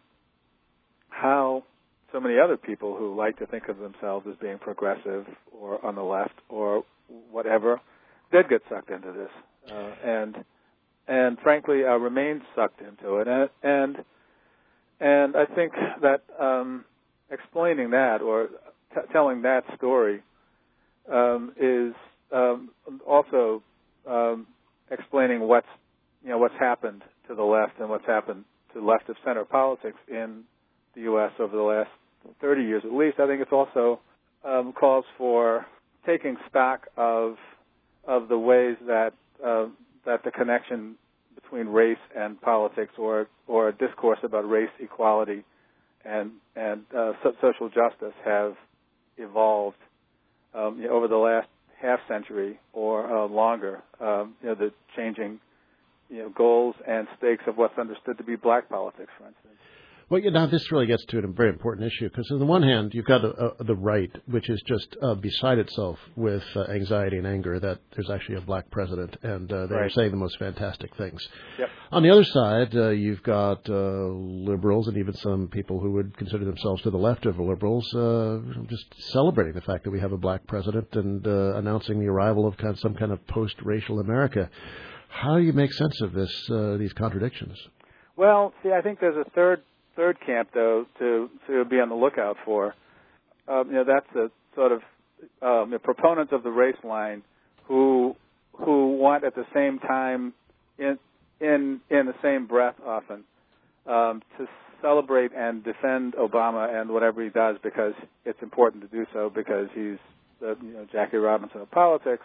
how so many other people who like to think of themselves as being progressive or on the left or whatever did get sucked into this, uh, and and frankly uh, remain sucked into it. And and, and I think that um, explaining that or t- telling that story um, is um, also um, explaining what's you know what's happened to the left and what's happened to left of center politics in the U S over the last thirty years at least. I think it's also um, calls for taking stock of of the ways that uh, that the connection between race and politics, or or a discourse about race equality and and uh, so- social justice, have evolved um, you know, over the last half century or uh, longer. Um, you know, the changing you know goals and stakes of what's understood to be black politics, for instance. Well, you know, this really gets to a very important issue, because on the one hand, you've got a, a, the right, which is just uh, beside itself with uh, anxiety and anger that there's actually a black president, and uh, they're right. saying the most fantastic things. Yep. On the other side, uh, you've got uh, liberals and even some people who would consider themselves to the left of the liberals uh, just celebrating the fact that we have a black president and uh, announcing the arrival of kind of some kind of post-racial America. How do you make sense of this, uh, these contradictions? Well, see, I think there's a third Third camp, though, to to be on the lookout for. Um, you know, that's the sort of um, the proponents of the race line who who want at the same time, in in in the same breath, often um, to celebrate and defend Obama and whatever he does, because it's important to do so, because he's the you know Jackie Robinson of politics,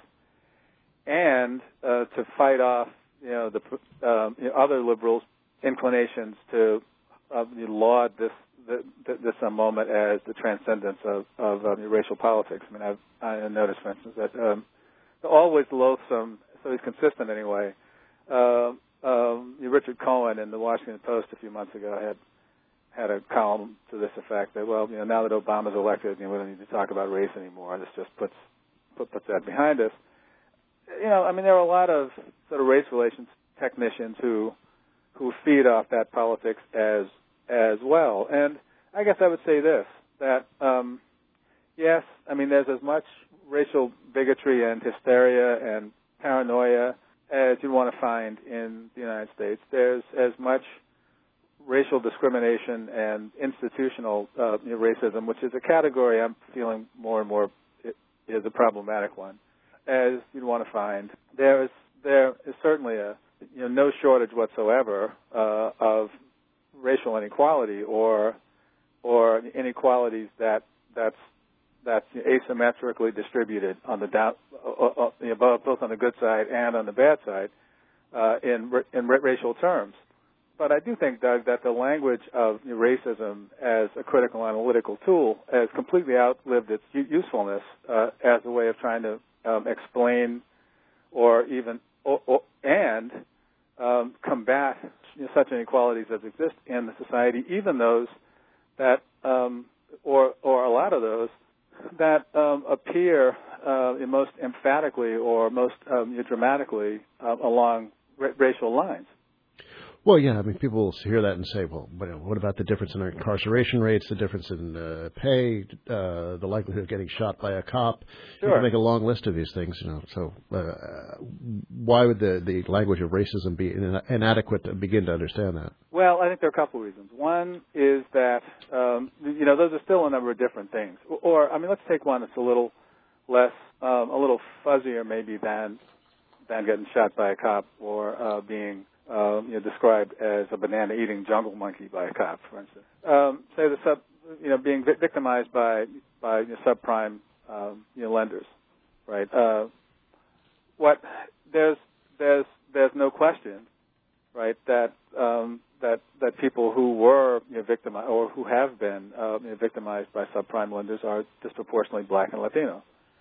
and uh, to fight off you know the um, you know, other liberals' inclinations to Uh, you laud this this, this a moment as the transcendence of, of um, racial politics. I mean, I've I noticed, for instance, that um, always loathsome, so he's consistent anyway. Uh, um, Richard Cohen in the Washington Post a few months ago had had a column to this effect that, well, you know, now that Obama's elected, you know, we don't need to talk about race anymore. This just puts put, puts that behind us. You know, I mean, there are a lot of sort of race relations technicians who who feed off that politics as as well. And I guess I would say this, that, um, yes, I mean, there's as much racial bigotry and hysteria and paranoia as you want to find in the United States. There's as much racial discrimination and institutional uh, racism, which is a category I'm feeling more and more is a problematic one, as you'd want to find. There is, there is certainly a you know, no shortage whatsoever uh, of racial inequality or or inequalities that that's that's asymmetrically distributed on the down, uh, uh, both both on the good side and on the bad side uh, in in racial terms. But I do think, Doug, that the language of racism as a critical analytical tool has completely outlived its usefulness uh, as a way of trying to um, explain or even or, or, and um, combat you know, such inequalities as exist in the society, even those that, um, or or a lot of those that um, appear uh, most emphatically or most um, dramatically uh, along ra- racial lines. Well, yeah, I mean, people will hear that and say, well, what about the difference in our incarceration rates, the difference in uh, pay, uh, the likelihood of getting shot by a cop? Sure. You can make a long list of these things, you know. So uh, why would the, the language of racism be inadequate to begin to understand that? Well, I think there are a couple of reasons. One is that, um, you know, those are still a number of different things. Or, I mean, let's take one that's a little less, um, a little fuzzier maybe than, than getting shot by a cop or uh, being... Um, you know, described as a banana-eating jungle monkey by a cop, for instance. Um, say the sub, you know, being vi- victimized by by you know, subprime um, you know, lenders, right? Uh, what there's there's there's no question, right, that um, that that people who were you know, victimized or who have been uh, you know, victimized by subprime lenders are disproportionately Black and Latino,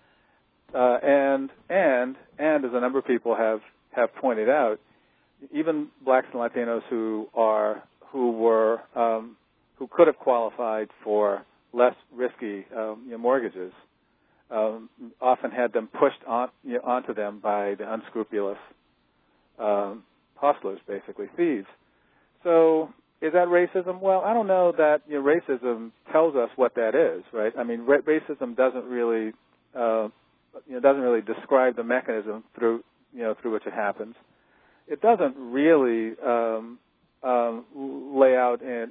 uh, and and and as a number of people have have pointed out, even Blacks and Latinos who are who were um, who could have qualified for less risky um, you know, mortgages um, often had them pushed on you know, onto them by the unscrupulous um, hustlers, basically thieves. So is that racism? Well, I don't know that you know, racism tells us what that is, right? I mean, ra- racism doesn't really uh, you know doesn't really describe the mechanism through you know through which it happens. It doesn't really um, um, lay out in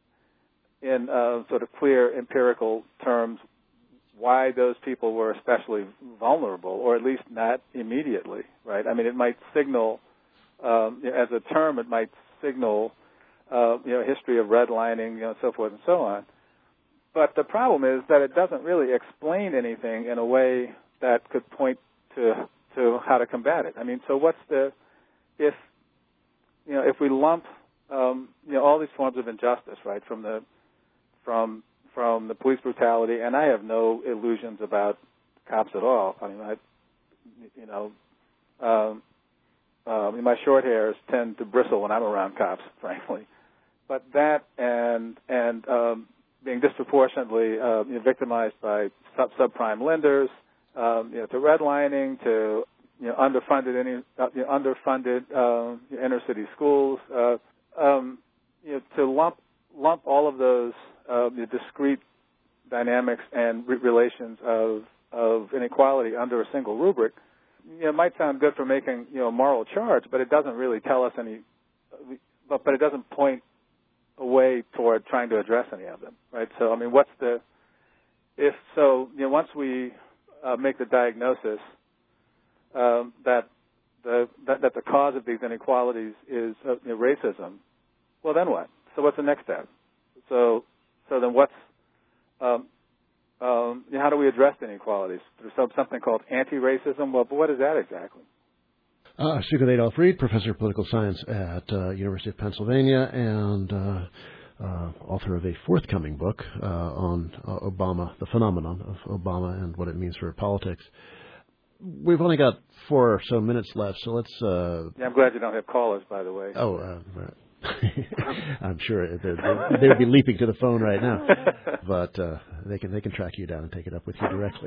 in uh, sort of clear empirical terms why those people were especially vulnerable, or at least not immediately, right? I mean, it might signal, um, as a term, it might signal, uh, you know, a history of redlining, you know, and so forth and so on. But the problem is that it doesn't really explain anything in a way that could point to to how to combat it. I mean, so what's the If you know, if we lump um, you know all these forms of injustice, right, from the from from the police brutality, and I have no illusions about cops at all. I mean, I you know, um, um, my short hairs tend to bristle when I'm around cops, frankly. But that and and um, being disproportionately uh, you know, victimized by sub subprime lenders, um, you know, to redlining, to You know, underfunded any uh, you know, underfunded uh, inner city schools. Uh, um, you know, to lump lump all of those uh, the discrete dynamics and re- relations of of inequality under a single rubric, you know, it might sound good for making you know a moral charge, but it doesn't really tell us any. But but it doesn't point a way toward trying to address any of them, right? So I mean, what's the if so? You know, once we uh, make the diagnosis. Um, that the that, that the cause of these inequalities is uh, you know, racism. Well, then what? So what's the next step? So so then what's um, um, you know, how do we address the inequalities? There's some, something called anti-racism. Well, but what is that exactly? Uh, Sigurd Adolph Reed, professor of political science at uh, University of Pennsylvania, and uh, uh, author of a forthcoming book uh, on uh, Obama, the phenomenon of Obama and what it means for politics. We've only got four or so minutes left, so let's... Uh, yeah, I'm glad you don't have callers, by the way. Oh, uh, I'm sure they'd, they'd be leaping to the phone right now. But uh, they can they can track you down and take it up with you directly.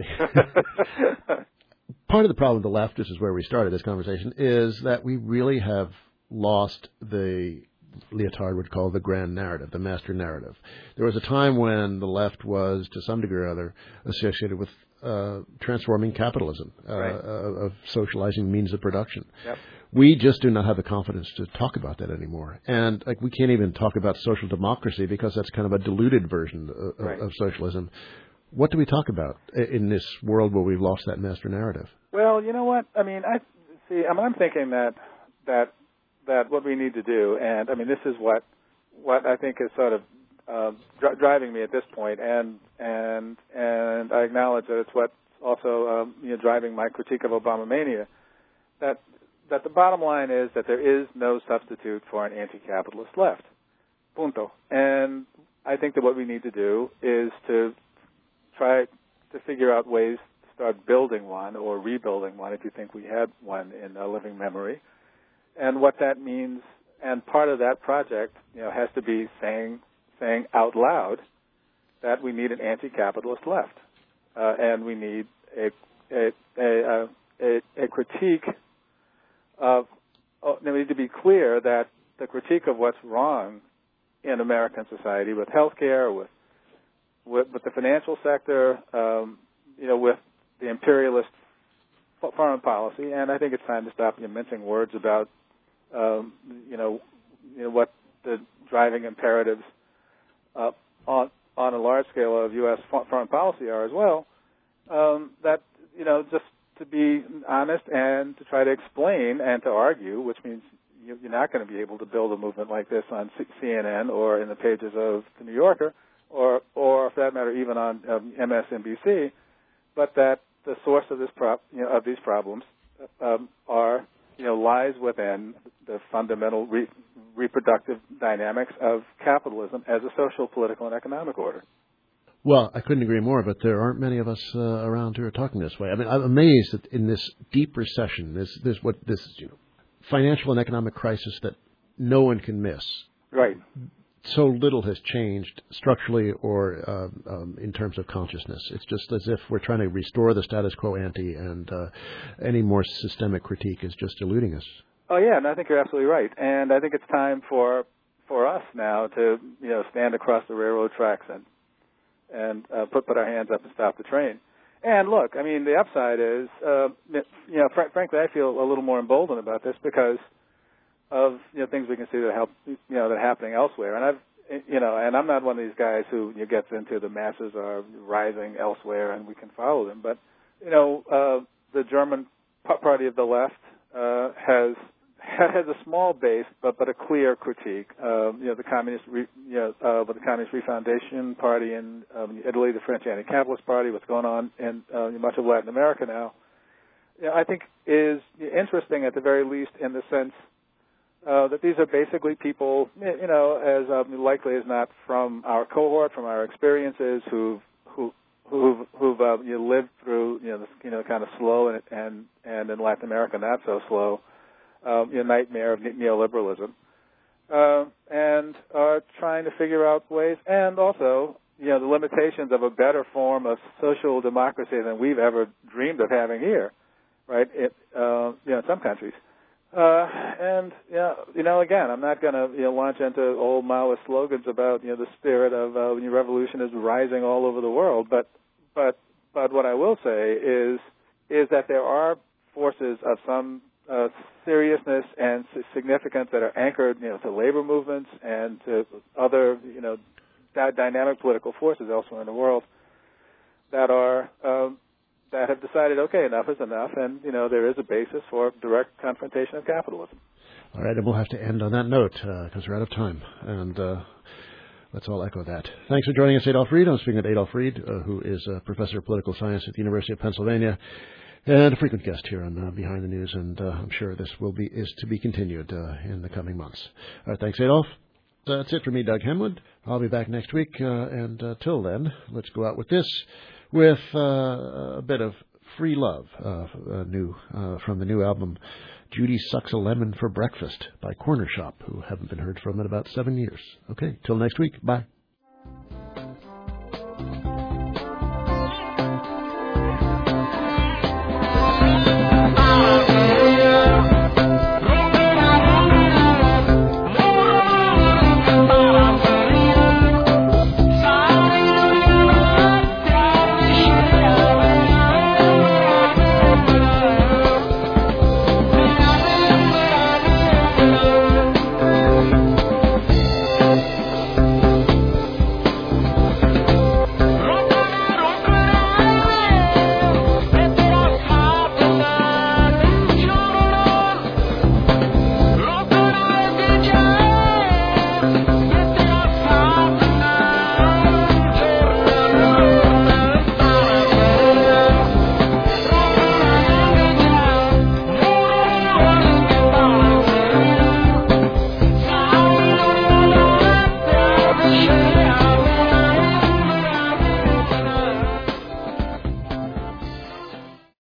Part of the problem with the left, this is where we started this conversation, is that we really have lost the... Lyotard would call the grand narrative, the master narrative. There was a time when the left was, to some degree or other, associated with uh, transforming capitalism, uh, right. uh, of socializing means of production. Yep. We just do not have the confidence to talk about that anymore. And like we can't even talk about social democracy because that's kind of a diluted version of, right. of socialism. What do we talk about in this world where we've lost that master narrative? Well, you know what? I mean, I see. I mean, I'm thinking that that that what we need to do, and I mean, this is what what I think is sort of um, dr- driving me at this point, and and and I acknowledge that it's what's also um, you know, driving my critique of Obamamania. That that the bottom line is that there is no substitute for an anti-capitalist left. Punto. And I think that what we need to do is to try to figure out ways to start building one or rebuilding one, if you think we had one in a living memory, and what that means. And part of that project, you know, has to be saying saying out loud that we need an anti-capitalist left, uh, and we need a a a, a, a critique of. Oh, we need to be clear that the critique of what's wrong in American society with healthcare, with with, with the financial sector, um, you know, with the imperialist foreign policy, and I think it's time to stop you know, mincing words about. Um, you know, you know what the driving imperatives uh, on on a large scale of U S foreign policy are as well. Um, that you know, just to be honest and to try to explain and to argue, which means you're not going to be able to build a movement like this on C N N or in the pages of the New Yorker, or or for that matter, even on um, M S N B C. But that the source of this prop, you know, of these problems um, are. You know, lies within the fundamental re- reproductive dynamics of capitalism as a social, political, and economic order. Well, I couldn't agree more, but there aren't many of us uh, around who are talking this way. I mean, I'm amazed that in this deep recession, this this what this you know, financial and economic crisis that no one can miss. Right. So little has changed structurally or um, um, in terms of consciousness. It's just as if we're trying to restore the status quo ante, and uh, any more systemic critique is just eluding us. Oh yeah, and I think you're absolutely right. And I think it's time for for us now to you know stand across the railroad tracks and and uh, put put our hands up and stop the train. And look, I mean, the upside is uh, you know fr- frankly I feel a little more emboldened about this because. Of you know things we can see that help you know that are happening elsewhere, and I've you know and I'm not one of these guys who you know, gets into the masses are rising elsewhere and we can follow them, but you know uh, the German party of the left uh, has has a small base but but a clear critique. Um, you know the communist re, you know uh, with the Communist Refoundation Party in um, Italy, the French Anti-Capitalist Party, what's going on in uh, much of Latin America now, you know, I think is interesting at the very least in the sense. Uh, that these are basically people, you know, as um, likely as not from our cohort, from our experiences, who've who who've, who've uh, you know, lived through, you know, this, you know, kind of slow and and and in Latin America not so slow, um, you know, nightmare of neoliberalism, uh, and are trying to figure out ways, and also, you know, the limitations of a better form of social democracy than we've ever dreamed of having here, right? It, uh, you know, in some countries. Uh, and, you know, you know, again, I'm not going to, you know, launch into old Maoist slogans about, you know, the spirit of uh, when your revolution is rising all over the world. But, but, but what I will say is, is that there are forces of some uh, seriousness and significance that are anchored, you know, to labor movements and to other, you know, dynamic political forces elsewhere in the world that are, um, that have decided, okay, enough is enough, and, you know, there is a basis for direct confrontation of capitalism. All right, and we'll have to end on that note because uh, we're out of time, and uh, let's all echo that. Thanks for joining us, Adolph Reed. I'm speaking with Adolph Reed, uh, who is a professor of political science at the University of Pennsylvania and a frequent guest here on uh, Behind the News, and uh, I'm sure this will be is to be continued uh, in the coming months. All right, thanks, Adolph. That's it for me, Doug Henwood. I'll be back next week, uh, and uh, till then, let's go out with this. With uh, a bit of Free Love, uh, uh, new uh, from the new album Judy Sucks a Lemon for Breakfast by Corner Shop, who haven't been heard from in about seven years. Okay, till next week. Bye.